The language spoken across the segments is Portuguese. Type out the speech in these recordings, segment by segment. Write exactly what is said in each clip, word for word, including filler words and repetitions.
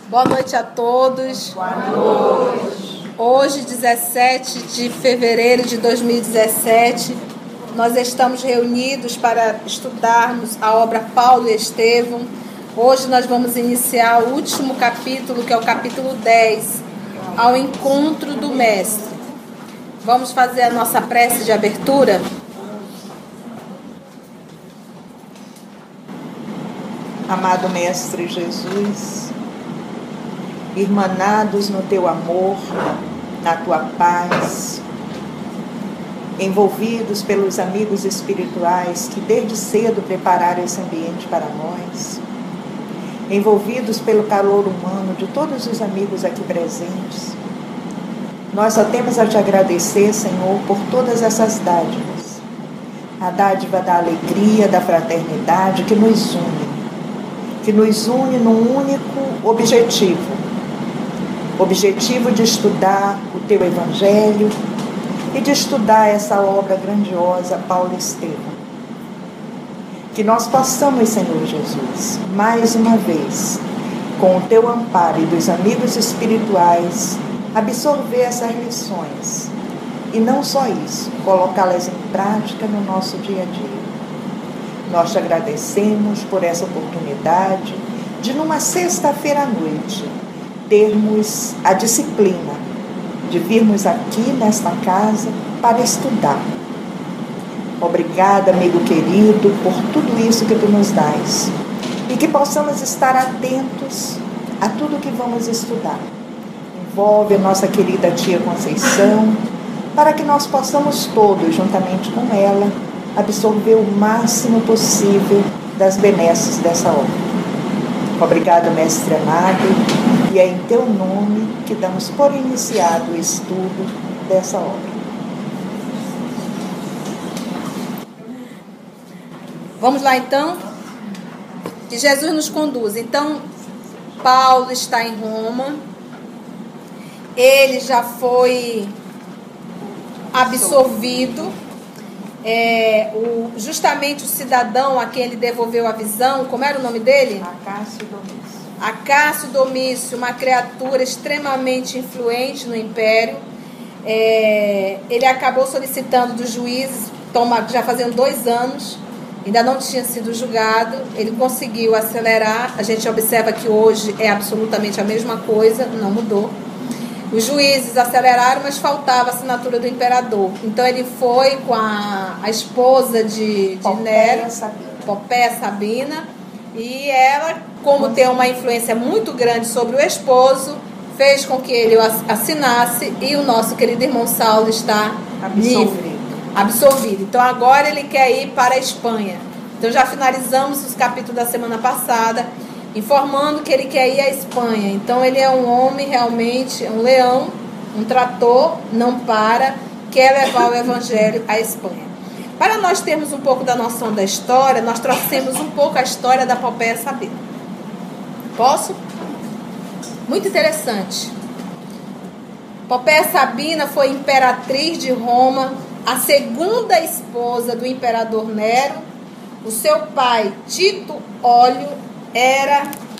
Boa noite a todos. Boa noite. Hoje, dezessete de fevereiro de dois mil e dezessete, nós estamos reunidos para estudarmos a obra Paulo e Estevão. Hoje nós vamos iniciar o último capítulo, que é o capítulo dez, ao encontro do Mestre. Vamos fazer a nossa prece de abertura? Amado Mestre Jesus, irmanados no Teu amor, na Tua paz, envolvidos pelos amigos espirituais que desde cedo prepararam esse ambiente para nós, envolvidos pelo calor humano de todos os amigos aqui presentes, nós só temos a Te agradecer, Senhor, por todas essas dádivas, a dádiva da alegria, da fraternidade que nos une, que nos une num único objetivo, objetivo de estudar o Teu Evangelho e de estudar essa obra grandiosa, Paulo e Estevão. Que nós possamos, Senhor Jesus, mais uma vez, com o Teu amparo e dos amigos espirituais, absorver essas lições e não só isso, colocá-las em prática no nosso dia a dia. Nós Te agradecemos por essa oportunidade de, numa sexta-feira à noite, termos a disciplina de virmos aqui nesta casa para estudar. Obrigada, amigo querido, por tudo isso que Tu nos dás e que possamos estar atentos a tudo que vamos estudar. Envolve a nossa querida tia Conceição, para que nós possamos todos, juntamente com ela, absorver o máximo possível das benesses dessa obra. Obrigado, Mestre amado, e é em Teu nome que damos por iniciado o estudo dessa obra. Vamos lá então? Que Jesus nos conduz. Então, Paulo está em Roma, ele já foi absolvido. É, o, justamente o cidadão a quem ele devolveu a visão, como era o nome dele? Acácio Domício. Acácio Domício, uma criatura extremamente influente no império. É, ele acabou solicitando dos juízes, toma, já faziam dois anos, ainda não tinha sido julgado. Ele conseguiu acelerar. A gente observa que hoje é absolutamente a mesma coisa, não mudou. Os juízes aceleraram, mas faltava a assinatura do imperador. Então ele foi com a, a esposa de, de Nero, Popéia Sabina, e ela, como tem uma influência muito grande sobre o esposo, fez com que ele o assinasse, e o nosso querido irmão Saulo está livre, absolvido. Então agora ele quer ir para a Espanha. Então já finalizamos os capítulos da semana passada, informando que ele quer ir à Espanha. Então ele é um homem realmente, um leão, um trator, não para, quer levar o Evangelho à Espanha. Para nós termos um pouco da noção da história, nós trouxemos um pouco a história da Popéia Sabina. Posso? Muito interessante. Popéia Sabina foi imperatriz de Roma, a segunda esposa do imperador Nero. O seu pai, Tito Óleo, Era,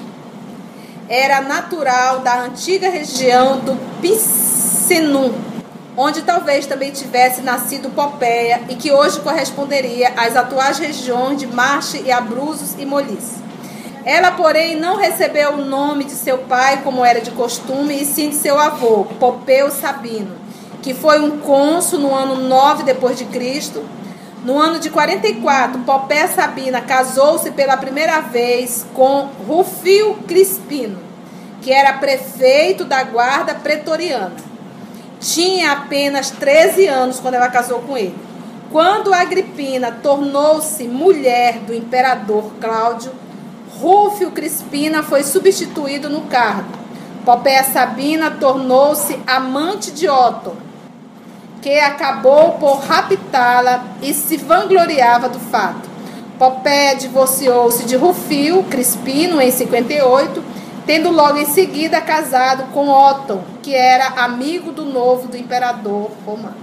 era natural da antiga região do Picenum, onde talvez também tivesse nascido Popéia e que hoje corresponderia às atuais regiões de Marche e Abruzos e Molice. Ela, porém, não recebeu o nome de seu pai, como era de costume, e sim de seu avô, Popeu Sabino, que foi um cônsul no ano nove depois de Cristo. No ano de quarenta e quatro, Popéia Sabina casou-se pela primeira vez com Rufio Crispino, que era prefeito da guarda pretoriana. Tinha apenas treze anos quando ela casou com ele. Quando Agripina tornou-se mulher do imperador Cláudio, Rufio Crispina foi substituído no cargo. Popéia Sabina tornou-se amante de Otto, que acabou por raptá-la e se vangloriava do fato. Popéia divorciou-se de Rufio Crispino em cinquenta e oito, tendo logo em seguida casado com Otto, que era amigo do novo do imperador romano.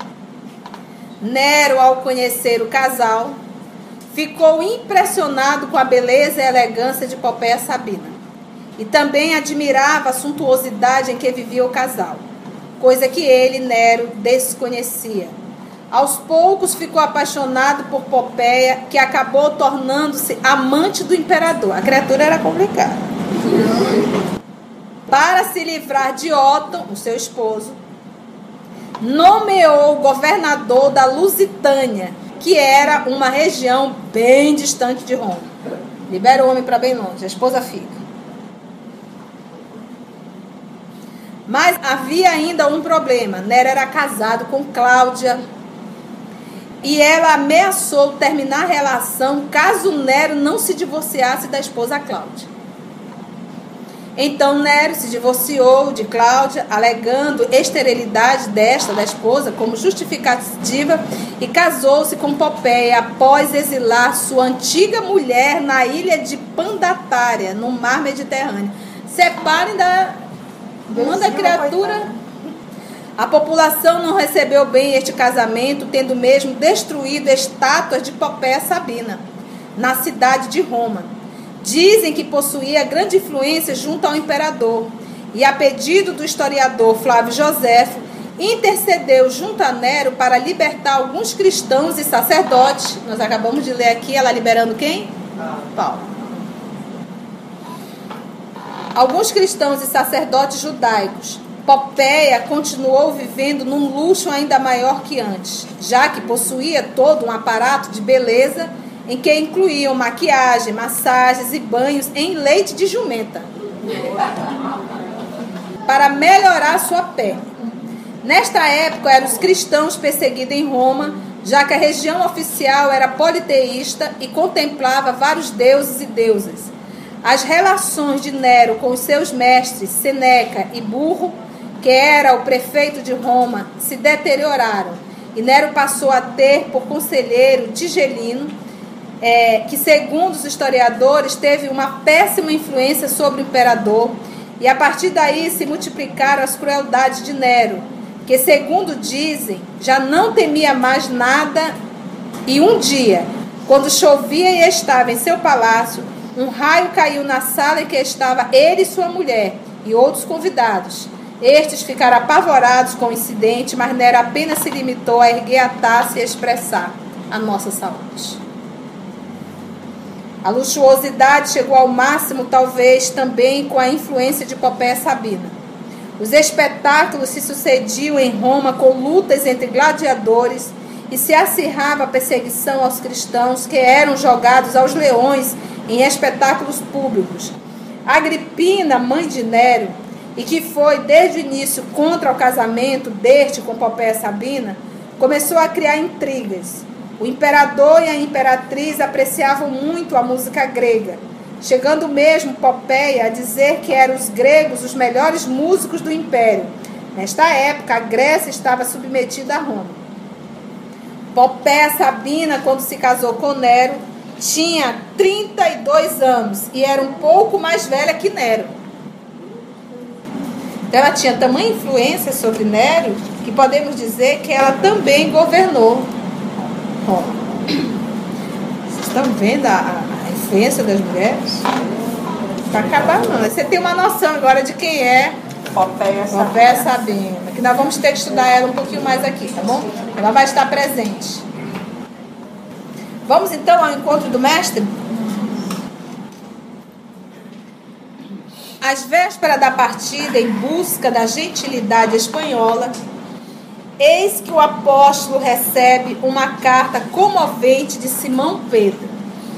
Nero, ao conhecer o casal, ficou impressionado com a beleza e elegância de Popéia Sabina. e também admirava a suntuosidade em que vivia o casal, coisa que ele, Nero, desconhecia. Aos poucos ficou apaixonado por Popéia, que acabou tornando-se amante do imperador. A criatura era complicada. Para se livrar de Otton, o seu esposo, nomeou governador da Lusitânia, que era uma região bem distante de Roma. Libera o homem para bem longe, a esposa fica. Mas havia ainda um problema. Nero era casado com Cláudia e ela ameaçou terminar a relação caso Nero não se divorciasse da esposa Cláudia. Então Nero se divorciou de Cláudia, alegando esterilidade desta, da esposa, como justificativa, e casou-se com Popéia após exilar sua antiga mulher na ilha de Pandatária, no mar Mediterrâneo. Separem da... Manda a criatura. A população não recebeu bem este casamento, tendo mesmo destruído estátuas de Popéia Sabina, na cidade de Roma. Dizem que possuía grande influência junto ao imperador e, a pedido do historiador Flávio Joséfo, intercedeu junto a Nero para libertar alguns cristãos e sacerdotes. Nós acabamos de ler aqui, ela liberando quem? Paulo. Alguns cristãos e sacerdotes judaicos. Popéia continuou vivendo num luxo ainda maior que antes, já que possuía todo um aparato de beleza em que incluíam maquiagem, massagens e banhos em leite de jumenta, para melhorar sua pele. Nesta época eram os cristãos perseguidos em Roma, já que a região oficial era politeísta e contemplava vários deuses e deusas. As relações de Nero com os seus mestres, Seneca e Burro, que era o prefeito de Roma, se deterioraram, e Nero passou a ter por conselheiro Tigelino, é, que, segundo os historiadores, teve uma péssima influência sobre o imperador, e a partir daí se multiplicaram as crueldades de Nero, que, segundo dizem, já não temia mais nada, e um dia, quando chovia e estava em seu palácio, um raio caiu na sala em que estava ele e sua mulher, e outros convidados. Estes ficaram apavorados com o incidente, mas Nero apenas se limitou a erguer a taça e a expressar: a nossa saúde. A luxuosidade chegou ao máximo, talvez, também com a influência de Popéia Sabina. Os espetáculos se sucediam em Roma com lutas entre gladiadores e se acirrava a perseguição aos cristãos, que eram jogados aos leões em espetáculos públicos. Agripina, mãe de Nero, e que foi desde o início contra o casamento deste com Popéia Sabina, começou a criar intrigas. O imperador e a imperatriz apreciavam muito a música grega, chegando mesmo Popéia a dizer que eram os gregos os melhores músicos do império. Nesta época, a Grécia estava submetida a Roma. Popéia Sabina, quando se casou com Nero, tinha trinta e dois anos e era um pouco mais velha que Nero. Então, ela tinha tamanha influência sobre Nero que podemos dizer que ela também governou Roma. Vocês estão vendo a, a influência das mulheres? Não vai acabar não. Você tem uma noção agora de quem é Popéia Sabina. Popéia Sabina, que nós vamos ter que estudar ela um pouquinho mais aqui, tá bom? Ela vai estar presente. Vamos então ao encontro do mestre? Às vésperas da partida, em busca da gentilidade espanhola, eis que o apóstolo recebe uma carta comovente de Simão Pedro.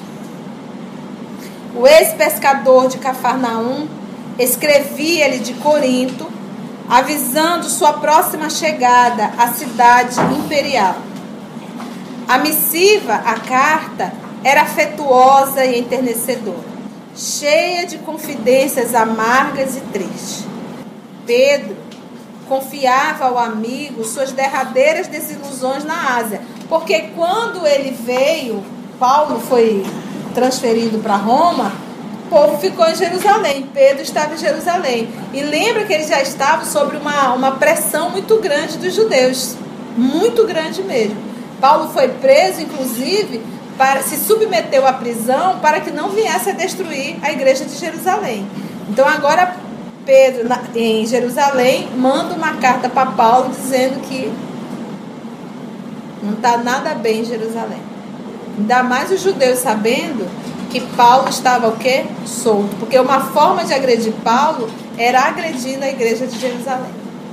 O ex-pescador de Cafarnaum escrevia-lhe de Corinto, avisando sua próxima chegada à cidade imperial. A missiva, a carta, era afetuosa e enternecedora, cheia de confidências amargas e tristes. Pedro confiava ao amigo suas derradeiras desilusões na Ásia, porque quando ele veio, Paulo foi transferido para Roma, o povo ficou em Jerusalém, Pedro estava em Jerusalém. E lembra que ele já estava sob uma, uma pressão muito grande dos judeus, muito grande mesmo. Paulo foi preso, inclusive, para, se submeteu à prisão para que não viesse a destruir a igreja de Jerusalém. Então agora Pedro, em Jerusalém, manda uma carta para Paulo dizendo que não está nada bem em Jerusalém. Ainda mais os judeus sabendo que Paulo estava o quê? Solto. Porque uma forma de agredir Paulo era agredindo a igreja de Jerusalém.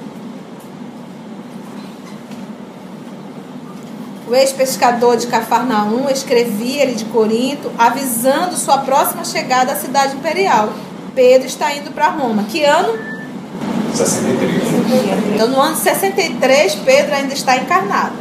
O ex-pescador de Cafarnaum escrevia-lhe de Corinto, avisando sua próxima chegada à cidade imperial. Pedro está indo para Roma. Que ano? sessenta e três. Então, no ano de sessenta e três, Pedro ainda está encarnado.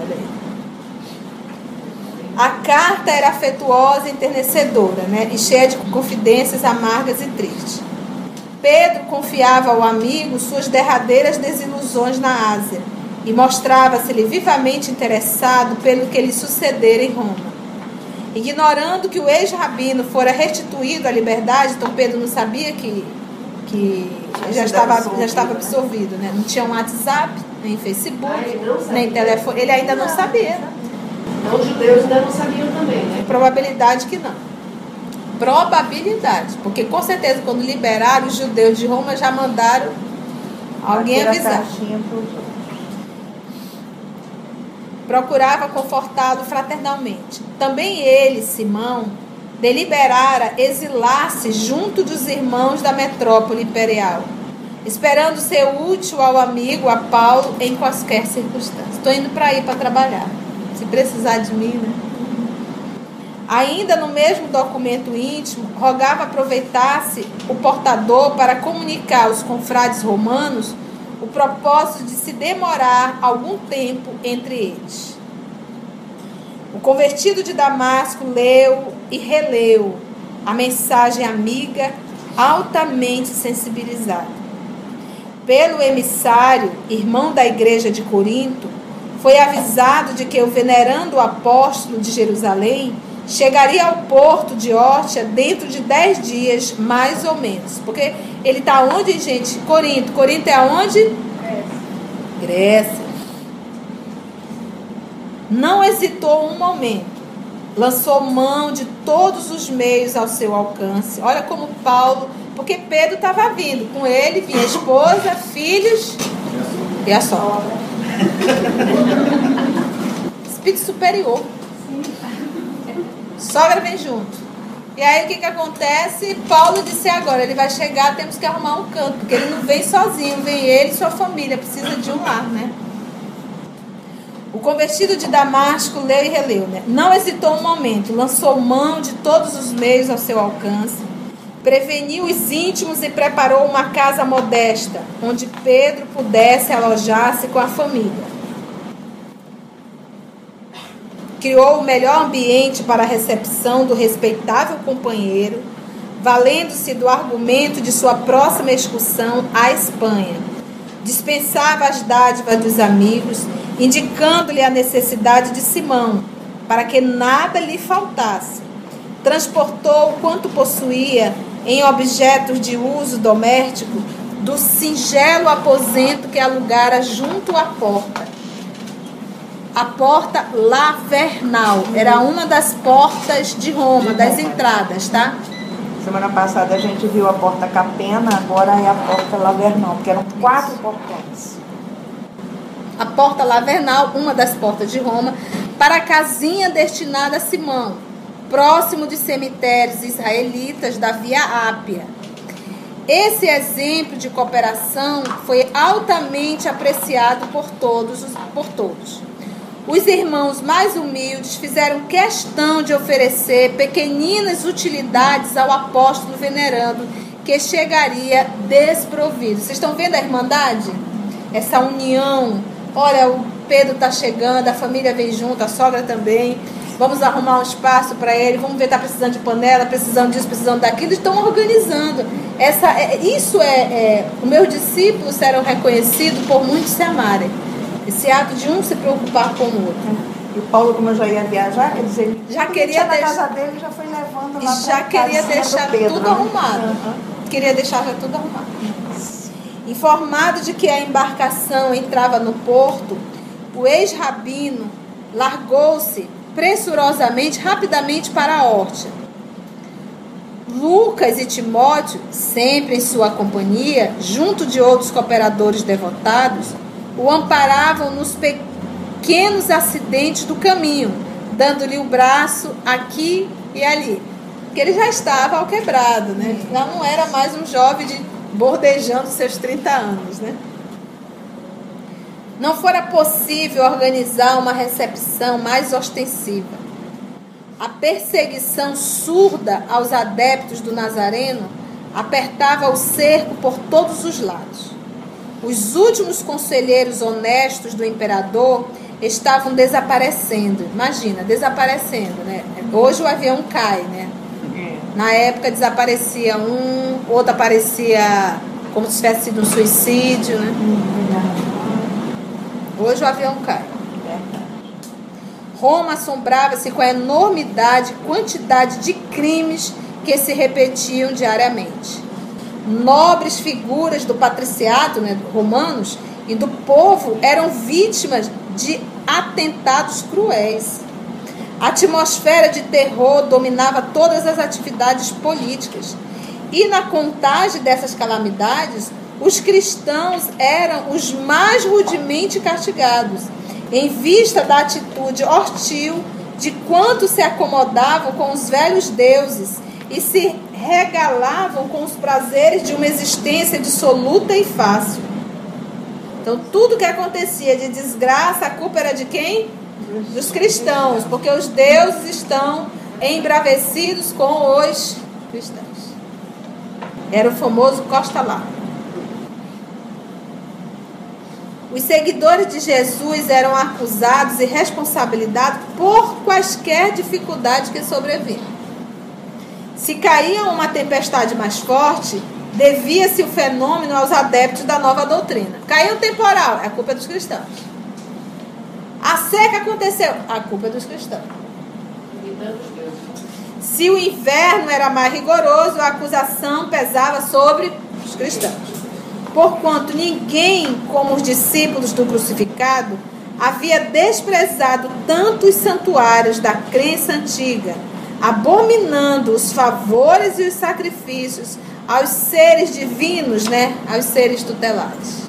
A carta era afetuosa e enternecedora, né? E cheia de confidências amargas e tristes. Pedro confiava ao amigo suas derradeiras desilusões na Ásia e mostrava-se-lhe vivamente interessado pelo que lhe sucedera em Roma. Ignorando que o ex-rabino fora restituído à liberdade, então Pedro não sabia que, que já, estava, já estava absorvido, né? Não tinha um WhatsApp, nem Facebook, ah, nem telefone. Ele ainda não sabia. Então os judeus ainda não sabiam também, né? Probabilidade que não. Probabilidade. Porque com certeza quando liberaram os judeus de Roma já mandaram alguém avisar. Procurava confortá-lo fraternalmente. Também ele, Simão, deliberara exilar-se junto dos irmãos da metrópole imperial, esperando ser útil ao amigo, a Paulo, em quaisquer circunstâncias. Estou indo para ir para trabalhar. Se precisar de mim, né? Ainda no mesmo documento íntimo, rogava aproveitasse o portador para comunicar aos confrades romanos o propósito de se demorar algum tempo entre eles. O convertido de Damasco leu e releu a mensagem amiga, altamente sensibilizada. Pelo emissário, irmão da igreja de Corinto, foi avisado de que o venerando apóstolo de Jerusalém chegaria ao porto de Órtia dentro de dez dias, mais ou menos. Porque ele está onde, gente? Corinto. Corinto é aonde? Grécia. Grécia. Não hesitou um momento. Lançou mão de todos os meios ao seu alcance. Olha como Paulo... Porque Pedro estava vindo. Com ele vinha a esposa, filhos e a sogra. Espírito superior. Sogra vem junto. E aí o que que acontece? Paulo disse agora, ele vai chegar, temos que arrumar um canto, porque ele não vem sozinho, vem ele e sua família, precisa de um lar, né? O convertido de Damasco leu e releu, né? Não hesitou um momento, lançou mão de todos os meios ao seu alcance, preveniu os íntimos e preparou uma casa modesta, onde Pedro pudesse alojar-se com a família. Criou o melhor ambiente para a recepção do respeitável companheiro, valendo-se do argumento de sua próxima excursão à Espanha. Dispensava as dádivas dos amigos, indicando-lhe a necessidade de Simão, para que nada lhe faltasse. Transportou quanto possuía em objetos de uso doméstico do singelo aposento que alugara junto à porta. A porta Lavernal era uma das portas de Roma, das entradas, tá? Semana passada a gente viu a porta Capena, agora é a porta Lavernal, porque eram quatro portões. A porta Lavernal, uma das portas de Roma, para a casinha destinada a Simão, próximo de cemitérios israelitas da Via Ápia. Esse exemplo de cooperação foi altamente apreciado por todos, por todos. Os irmãos mais humildes fizeram questão de oferecer pequeninas utilidades ao apóstolo venerando, que chegaria desprovido. Vocês estão vendo a irmandade? Essa união. Olha, o Pedro está chegando, a família vem junto, a sogra também. Vamos arrumar um espaço para ele. Vamos ver, está precisando de panela, precisando disso, precisando daquilo. Estão organizando. Essa, é, isso é, é... Os meus discípulos serão reconhecidos por muitos se amarem. Esse ato de um se preocupar com o outro. E o Paulo, como já ia viajar, quer dizer, ele já queria na deixar, casa dele, já foi levando lá e já queria deixar Pedro, tudo né? arrumado. Uhum. Queria deixar já tudo arrumado. Informado de que a embarcação entrava no porto, o ex-rabino largou-se pressurosamente, rapidamente para a Órtia. Lucas e Timóteo, sempre em sua companhia, junto de outros cooperadores devotados, o amparavam nos pequenos acidentes do caminho, dando-lhe o braço aqui e ali. Porque ele já estava alquebrado, né? Já não era mais um jovem de bordejando seus trinta anos, né? Não fora possível organizar uma recepção mais ostensiva. A perseguição surda aos adeptos do Nazareno apertava o cerco por todos os lados. Os últimos conselheiros honestos do imperador estavam desaparecendo. Imagina, desaparecendo, né? Hoje o avião cai, né? Na época desaparecia um, outro aparecia como se tivesse sido um suicídio, né? Hoje o avião cai. Roma assombrava-se com a enormidade e quantidade de crimes que se repetiam diariamente. Nobres figuras do patriciado, né, romanos e do povo eram vítimas de atentados cruéis. A atmosfera de terror dominava todas as atividades políticas. E na contagem dessas calamidades, os cristãos eram os mais rudemente castigados, em vista da atitude hostil de quantos se acomodavam com os velhos deuses e se regalavam com os prazeres de uma existência dissoluta e fácil. Então, tudo que acontecia de desgraça, a culpa era de quem? Dos cristãos, porque os deuses estão embravecidos com os cristãos. Era o famoso Costa lá. Os seguidores de Jesus eram acusados e responsabilizados por quaisquer dificuldades que sobrevinham. Se caía uma tempestade mais forte, devia-se o fenômeno aos adeptos da nova doutrina. Caiu um temporal, a culpa é dos cristãos. A seca aconteceu, a culpa é dos cristãos. Se o inverno era mais rigoroso, a acusação pesava sobre os cristãos. Porquanto ninguém, como os discípulos do crucificado, havia desprezado tanto os santuários da crença antiga, abominando os favores e os sacrifícios aos seres divinos, né? Aos seres tutelares.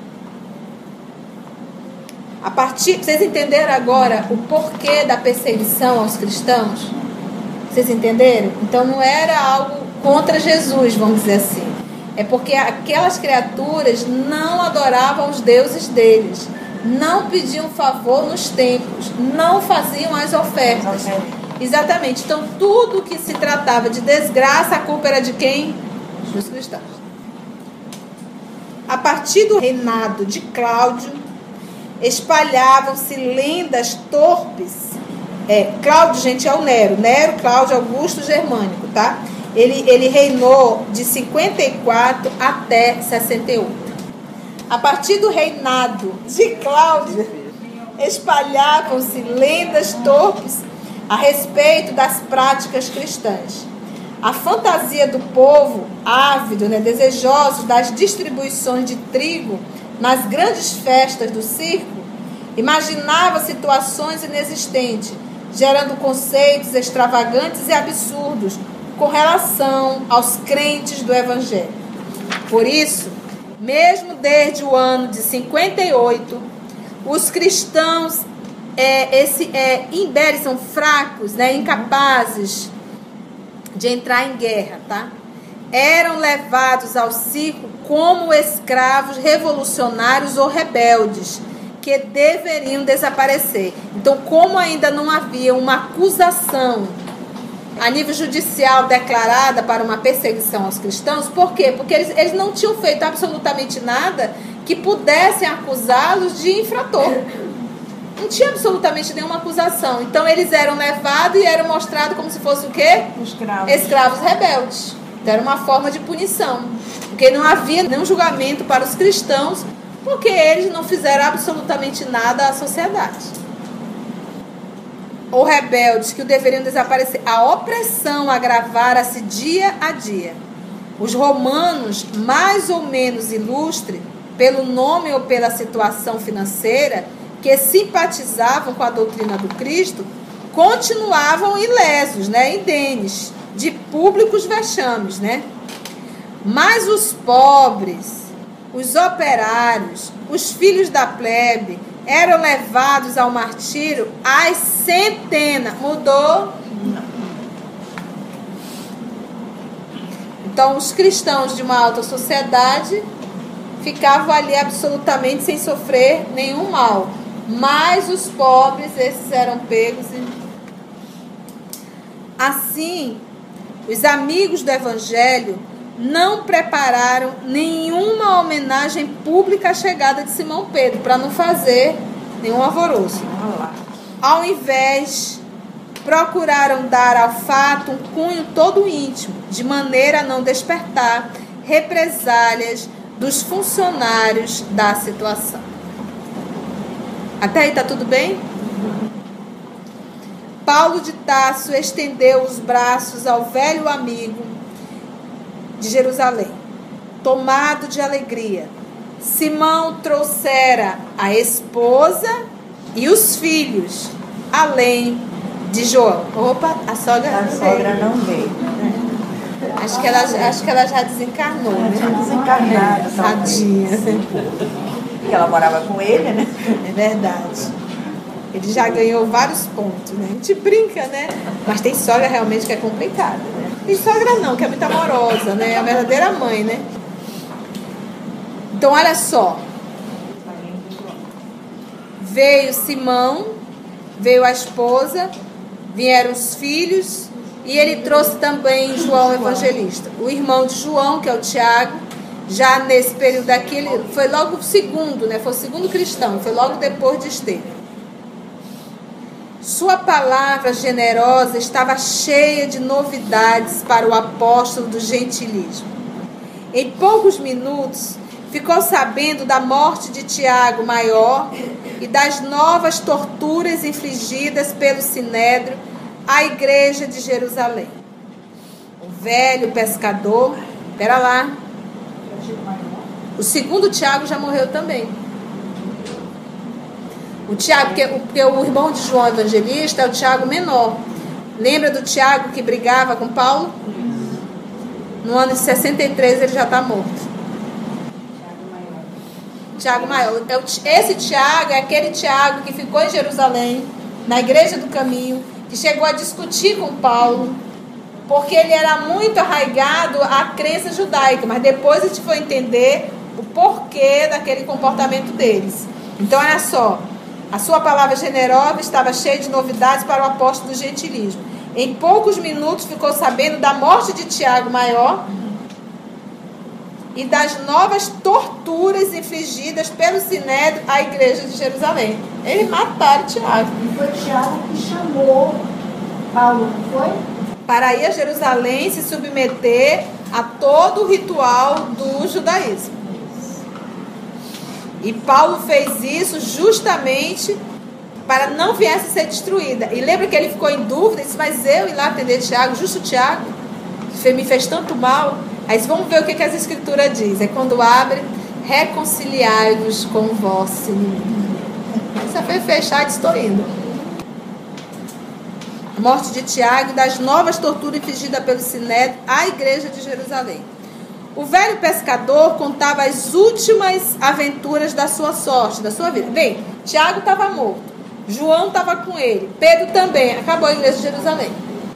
A partir, vocês entenderam agora o porquê da perseguição aos cristãos? Vocês entenderam? Então não era algo contra Jesus, vamos dizer assim. É porque aquelas criaturas não adoravam os deuses deles, não pediam favor nos templos, não faziam as ofertas. Exatamente. Então, tudo que se tratava de desgraça, a culpa era de quem? Dos cristãos. A partir do reinado de Cláudio, espalhavam-se lendas torpes. É, Cláudio, gente, é o Nero. Nero, Cláudio, Augusto, Germânico, tá? Ele, ele reinou de cinquenta e quatro até sessenta e oito. A partir do reinado de Cláudio, espalhavam-se lendas torpes a respeito das práticas cristãs. A fantasia do povo, ávido, né, desejoso das distribuições de trigo nas grandes festas do circo, imaginava situações inexistentes, gerando conceitos extravagantes e absurdos com relação aos crentes do Evangelho. Por isso, mesmo desde o ano de cinquenta e oito, os cristãos é, esse, é, imberes são fracos, né, incapazes de entrar em guerra, tá? Eram levados ao circo como escravos revolucionários ou rebeldes, que deveriam desaparecer. Então, como ainda não havia uma acusação a nível judicial declarada para uma perseguição aos cristãos, por quê? Porque eles, eles não tinham feito absolutamente nada que pudessem acusá-los de infrator. Não tinha absolutamente nenhuma acusação. Então, eles eram levados e eram mostrados como se fosse o quê? Escravos. Escravos rebeldes. Então, era uma forma de punição. Porque não havia nenhum julgamento para os cristãos, porque eles não fizeram absolutamente nada à sociedade. Ou rebeldes que o deveriam desaparecer. A opressão agravara-se dia a dia. Os romanos, mais ou menos ilustres, pelo nome ou pela situação financeira, que simpatizavam com a doutrina do Cristo, continuavam ilesos, né, indenes, de públicos vexames, né? Mas os pobres, os operários, os filhos da plebe eram levados ao martírio às centenas. Mudou? Não. Então, os cristãos de uma alta sociedade ficavam ali absolutamente sem sofrer nenhum mal. Mas os pobres, esses eram pegos. E... assim, os amigos do Evangelho não prepararam nenhuma homenagem pública à chegada de Simão Pedro, para não fazer nenhum alvoroço. Ao invés, procuraram dar ao fato um cunho todo íntimo, de maneira a não despertar represálias dos funcionários da situação. Até aí está tudo bem? Paulo de Tarso estendeu os braços ao velho amigo de Jerusalém, tomado de alegria. Simão trouxera a esposa e os filhos, além de João. Opa, a sogra a não sogra veio. não veio, né? Acho que ela, acho que ela já desencarnou, né? Já desencarnada, Tadinha. Porque ela morava com ele, né? É verdade. Ele já ganhou vários pontos, né? A gente brinca, né? Mas tem sogra realmente que é complicada, né? Tem sogra não, que é muito amorosa, né? É a verdadeira mãe, né? Então, olha só. Veio Simão, veio a esposa, vieram os filhos, e ele trouxe também João Evangelista. O irmão de João, que é o Tiago, já nesse período aqui, ele foi logo o segundo, né? Foi o segundo cristão, foi logo depois de Estevão. Sua palavra generosa estava cheia de novidades para o apóstolo do gentilismo. Em poucos minutos, ficou sabendo da morte de Tiago Maior e das novas torturas infligidas pelo Sinédrio à igreja de Jerusalém. O velho pescador, espera lá, o segundo Tiago já morreu também. O Tiago, porque, porque o irmão de João Evangelista é o Tiago menor. Lembra do Tiago que brigava com Paulo? No ano de sessenta e três ele já está morto. Tiago Maior. Esse Tiago é aquele Tiago que ficou em Jerusalém, na igreja do caminho, que chegou a discutir com Paulo, porque ele era muito arraigado à crença judaica, mas depois a gente foi entender o porquê daquele comportamento deles. Então, olha só. A sua palavra generosa estava cheia de novidades para o apóstolo do gentilismo. Em poucos minutos ficou sabendo da morte de Tiago Maior e das novas torturas infligidas pelo Sinédrio à igreja de Jerusalém. Eles mataram Tiago. E foi Tiago que chamou Paulo, não foi? Para ir a Jerusalém se submeter a todo o ritual do judaísmo. E Paulo fez isso justamente para não viesse a ser destruída. E lembra que ele ficou em dúvida, disse, mas eu ir lá atender Tiago, justo Tiago, que me fez tanto mal. Aí vamos ver o que, que as escrituras dizem. É quando abre, reconciliai-vos com o vosso inimigo. Isso foi fechado, estou indo. A morte de Tiago e das novas torturas infligidas pelo Sinédrio à igreja de Jerusalém. O velho pescador contava as últimas aventuras da sua sorte, da sua vida. Bem, Tiago estava morto, João estava com ele, Pedro também, acabou a igreja de Jerusalém.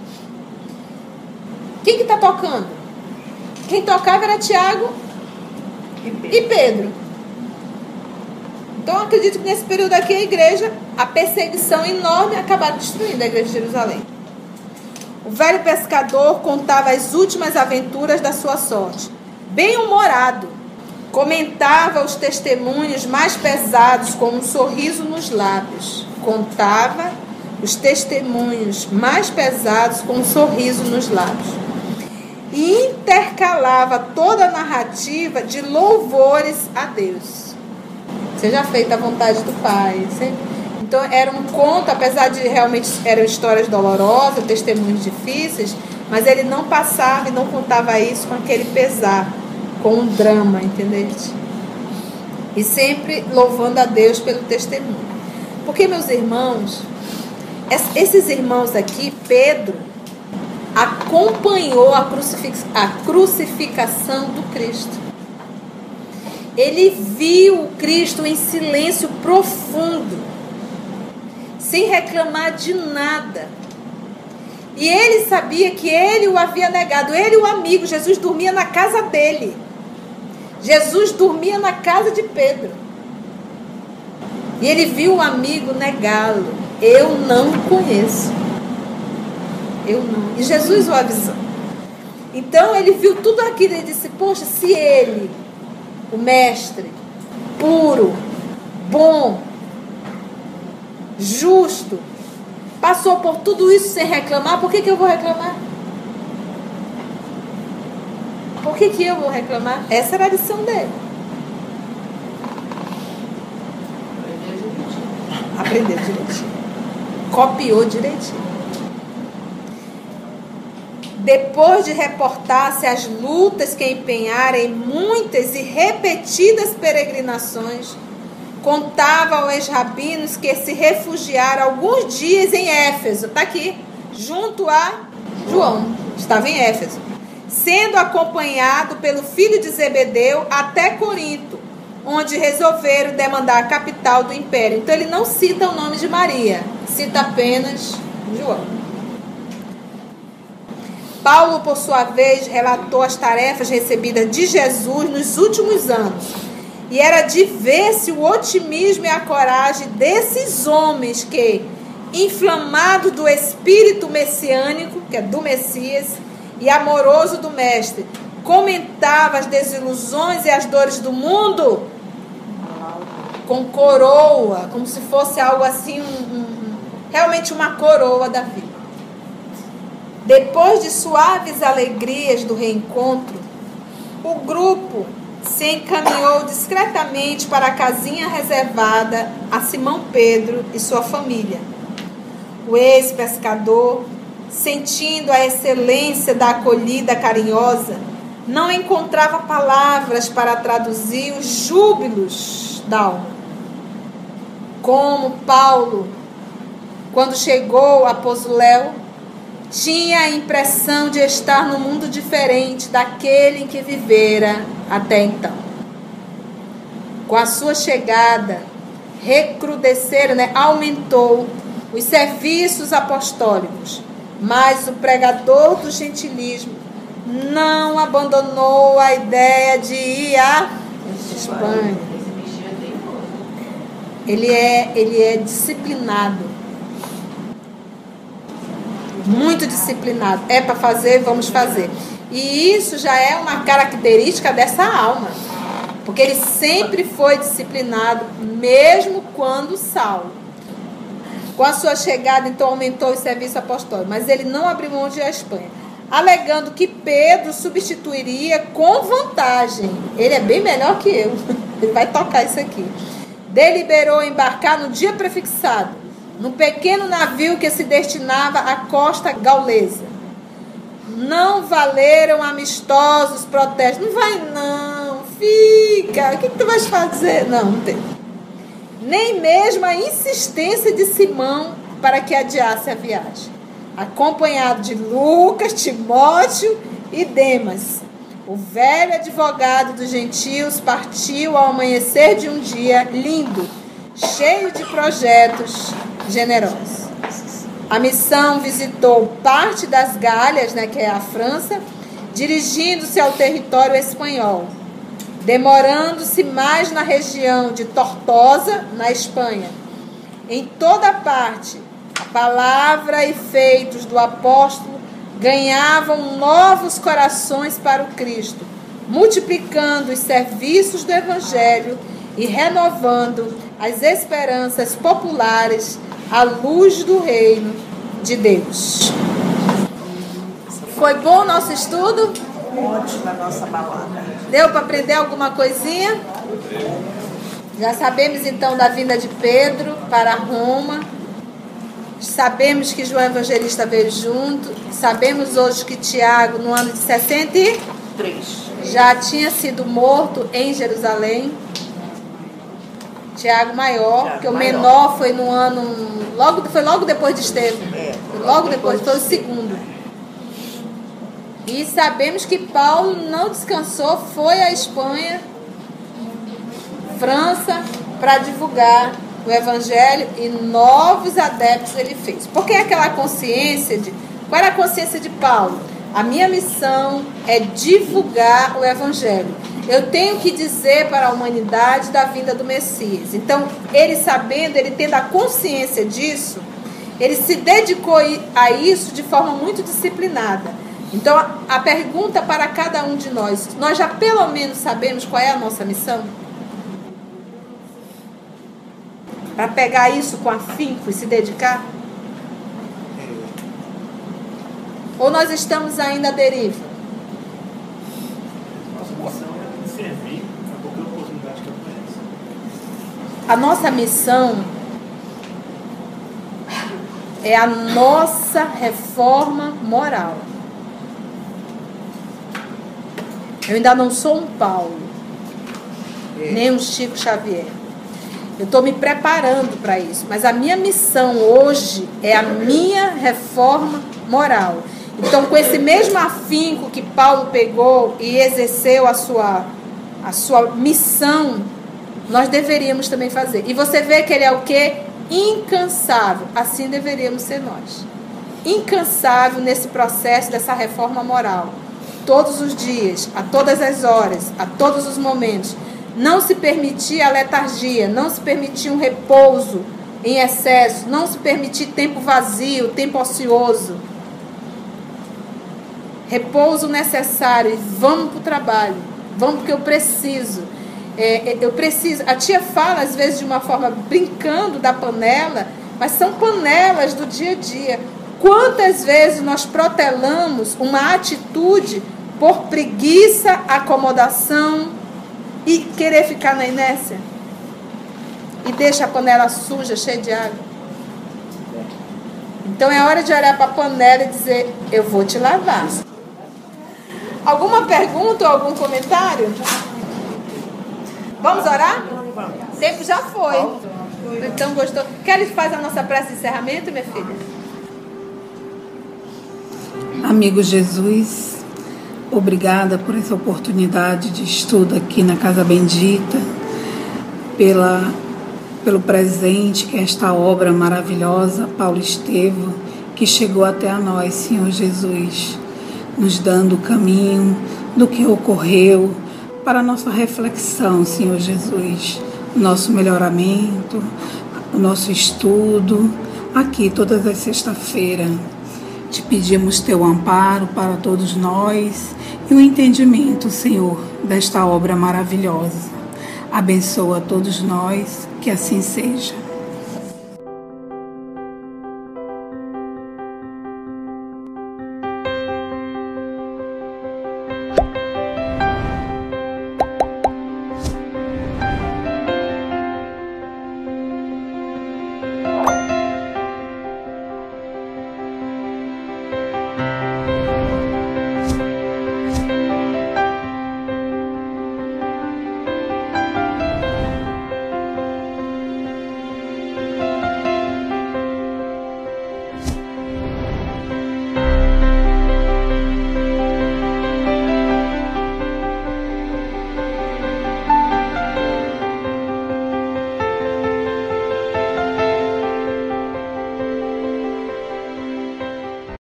Quem que está tocando? Quem tocava era Tiago e Pedro. e Pedro. Então, acredito que nesse período aqui a igreja, a perseguição enorme, acabaram destruindo a igreja de Jerusalém. O velho pescador contava as últimas aventuras da sua sorte. Bem-humorado, comentava os testemunhos mais pesados com um sorriso nos lábios. Contava os testemunhos mais pesados com um sorriso nos lábios. E intercalava toda a narrativa de louvores a Deus. Seja feita a vontade do Pai. Sempre. Então era um conto, apesar de realmente eram histórias dolorosas, testemunhos difíceis, mas ele não passava e não contava isso com aquele pesar, com um drama, entendeu? E sempre louvando a Deus pelo testemunho. Porque, meus irmãos, esses irmãos aqui, Pedro, acompanhou a, crucifix, a crucificação do Cristo. Ele viu o Cristo em silêncio profundo, sem reclamar de nada. E ele sabia que ele o havia negado. Ele, o amigo, Jesus dormia na casa dele. Jesus dormia na casa de Pedro. E ele viu o amigo negá-lo. Eu não conheço. Eu não. E Jesus o avisou. Então ele viu tudo aquilo e disse, poxa, se ele, o mestre, puro, bom, justo, passou por tudo isso sem reclamar, por que que eu vou reclamar? Por que que eu vou reclamar? Essa era a lição dele. Aprendeu direitinho. Copiou direitinho. Depois de reportar-se as lutas que empenhara em muitas e repetidas peregrinações, contava aos ex-rabinos que se refugiara alguns dias em Éfeso. Está aqui, junto a João. Estava em Éfeso. Sendo acompanhado pelo filho de Zebedeu até Corinto, onde resolveram demandar a capital do império. Então ele não cita o nome de Maria, cita apenas João. Paulo, por sua vez, relatou as tarefas recebidas de Jesus nos últimos anos. E era de ver-se o otimismo e a coragem desses homens que, inflamados do espírito messiânico, que é do Messias, e amoroso do Mestre, comentava as desilusões e as dores do mundo com coroa, como se fosse algo assim, um, um, realmente uma coroa da vida. Depois de suaves alegrias do reencontro, o grupo se encaminhou discretamente para a casinha reservada a Simão Pedro e sua família. O ex-pescador, sentindo a excelência da acolhida carinhosa, não encontrava palavras para traduzir os júbilos da alma. Como Paulo, quando chegou a Pozuléu, tinha a impressão de estar num mundo diferente daquele em que vivera até então. Com a sua chegada, recrudesceram, né, aumentou os serviços apostólicos, mas o pregador do gentilismo não abandonou a ideia de ir à Espanha. Ele é, ele é disciplinado. Muito disciplinado. É para fazer, vamos fazer. E isso já é uma característica dessa alma. Porque ele sempre foi disciplinado, mesmo quando Saulo. Com a sua chegada, então, aumentou o serviço apostólico. Mas ele não abriu mão de ir à Espanha, alegando que Pedro substituiria com vantagem. Ele é bem melhor que eu. Ele vai tocar isso aqui. Deliberou embarcar no dia prefixado, num pequeno navio que se destinava à costa gaulesa. Não valeram amistosos protestos. Não vai não, fica. O que, que tu vais fazer? Não, não tem. Nem mesmo a insistência de Simão para que adiasse a viagem. Acompanhado de Lucas, Timóteo e Demas, o velho advogado dos gentios partiu ao amanhecer de um dia lindo, cheio de projetos generosos. A missão visitou parte das Galhas, né, que é a França, dirigindo-se ao território espanhol, demorando-se mais na região de Tortosa, na Espanha. Em toda parte, a palavra e feitos do apóstolo ganhavam novos corações para o Cristo, multiplicando os serviços do Evangelho e renovando as esperanças populares à luz do reino de Deus. Foi bom o nosso estudo? Ótima a nossa balada. Deu para aprender alguma coisinha? Já sabemos então da vinda de Pedro para Roma. Sabemos que João Evangelista veio junto. Sabemos hoje que Tiago, no ano de sessenta e três, já tinha sido morto em Jerusalém. Tiago maior, Tiago porque maior. O menor foi no ano, logo, foi logo depois de Estevão. É, foi logo, logo depois, depois, foi o segundo. E sabemos que Paulo não descansou, foi à Espanha, França, para divulgar o Evangelho, e novos adeptos ele fez. Porque aquela consciência de... Qual era a consciência de Paulo? A minha missão é divulgar o Evangelho. Eu tenho que dizer para a humanidade da vinda do Messias. Então, ele sabendo, ele tendo a consciência disso, ele se dedicou a isso de forma muito disciplinada. Então, a pergunta para cada um de nós: nós já pelo menos sabemos qual é a nossa missão? Para pegar isso com afinco e se dedicar? Ou nós estamos ainda à deriva? Nossa missão é servir a qualquer oportunidade que apareça. A nossa missão é a nossa reforma moral. Eu ainda não sou um Paulo, nem um Chico Xavier. Eu estou me preparando para isso. Mas a minha missão hoje é a minha reforma moral. Então, com esse mesmo afinco que Paulo pegou e exerceu a sua, a sua missão, nós deveríamos também fazer. E você vê que ele é o quê? Incansável. Assim deveríamos ser nós. Incansável nesse processo dessa reforma moral. Todos os dias, a todas as horas, a todos os momentos. Não se permitir a letargia, não se permitir um repouso em excesso, não se permitir tempo vazio, tempo ocioso. Repouso necessário, vamos para o trabalho, vamos porque eu preciso. É, eu preciso. A tia fala às vezes de uma forma brincando da panela, mas são panelas do dia a dia. Quantas vezes nós protelamos uma atitude por preguiça, acomodação e querer ficar na inércia? E deixa a panela suja, cheia de água. Então é hora de olhar para a panela e dizer: eu vou te lavar. Alguma pergunta ou algum comentário? Vamos orar? O tempo já foi. Então gostou? Queres fazer a nossa prece de encerramento, minha filha? Amigo Jesus, obrigada por essa oportunidade de estudo aqui na Casa Bendita, pela, pelo presente que é esta obra maravilhosa, Paulo Estevam, que chegou até a nós, Senhor Jesus, nos dando o caminho do que ocorreu para a nossa reflexão, Senhor Jesus, o nosso melhoramento, o nosso estudo, aqui todas as sextas-feiras. Te pedimos teu amparo para todos nós e o entendimento, Senhor, desta obra maravilhosa. Abençoa todos nós, que assim seja.